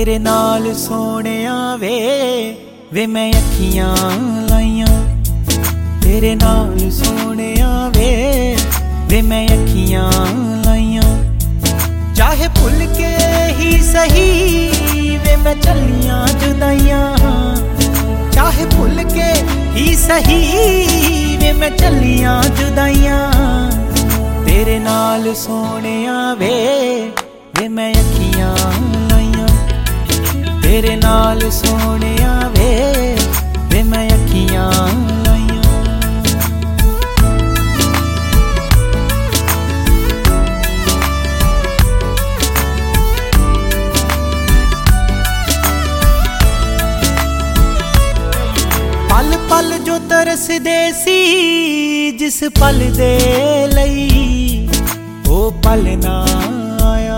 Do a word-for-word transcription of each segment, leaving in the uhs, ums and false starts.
तेरे नाल सोहणिया वे वे मैं अखियां लाइयां। तेरे नाल सोहणिया वे वे मैं अखियां लाइयां। चाहे भुल के ही सही वे मैं चलियां जुदाइयां। चाहे भुल के ही सही वे मैं चलियां जुदाइयां। तेरे नाल सोहणिया वे वे मैं अखियां लाइयां। तेरे नाल सोहणिया वे वे मैं अखियां लाइयां। पल पल जो तरसदे सी जिस पल दे लई ओ पल ना आया।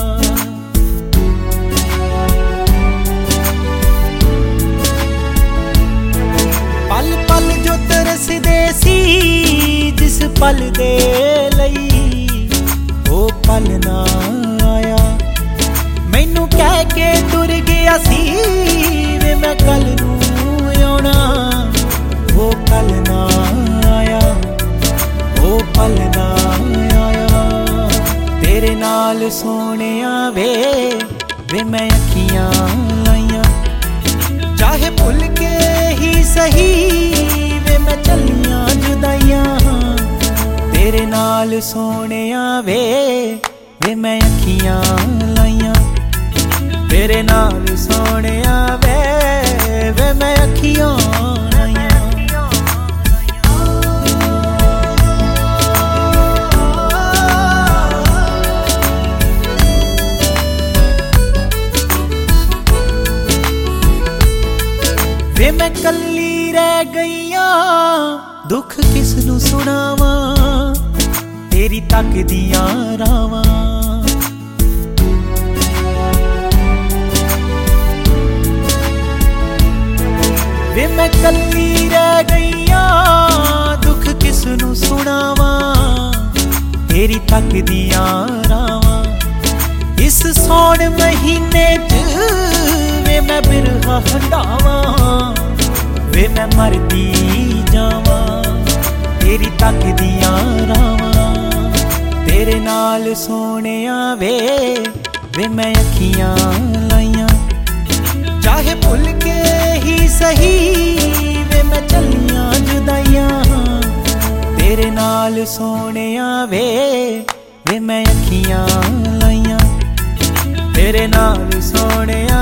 पल पल जो तरसदे सी जिस पल दे लई ओ पल ना आया। मैनू कह के तुर गया सी वे मैं कल नू आउणा। वो पल ना आया वो पल ना आया। तेरे नाल सोहणिया वे वे मैं अखियां लाइयां। चाहे भुल के ही सही वे मैं चलियां जुदाइयां। तेरे नाल सोहणिया वे वे मैं अखियां लाइयां। तेरे नाल सोहणिया वे वे मैं अखियां लाइयां। वे मैं कल्ली रह गईया दुख किस नू सुनावा। तेरी तकदियां रावां। वे मैं कल्ली रह गईया दुख किस नू सुनावा। तेरी तकदियां रावां। इस सौण महीने च वे मैं बिरहा हंडावां। वे मैं मरदी जावां तेरी तकदियां रावां। तेरे नाल सोहणिया वे वे मैं अखियां लाइयां। चाहे भुल के ही सही वे मैं चलियां जुदाइयां। तेरे नाल सोहणिया वे वे मैं अखियां लाइयां। तेरे नाल सोहणिया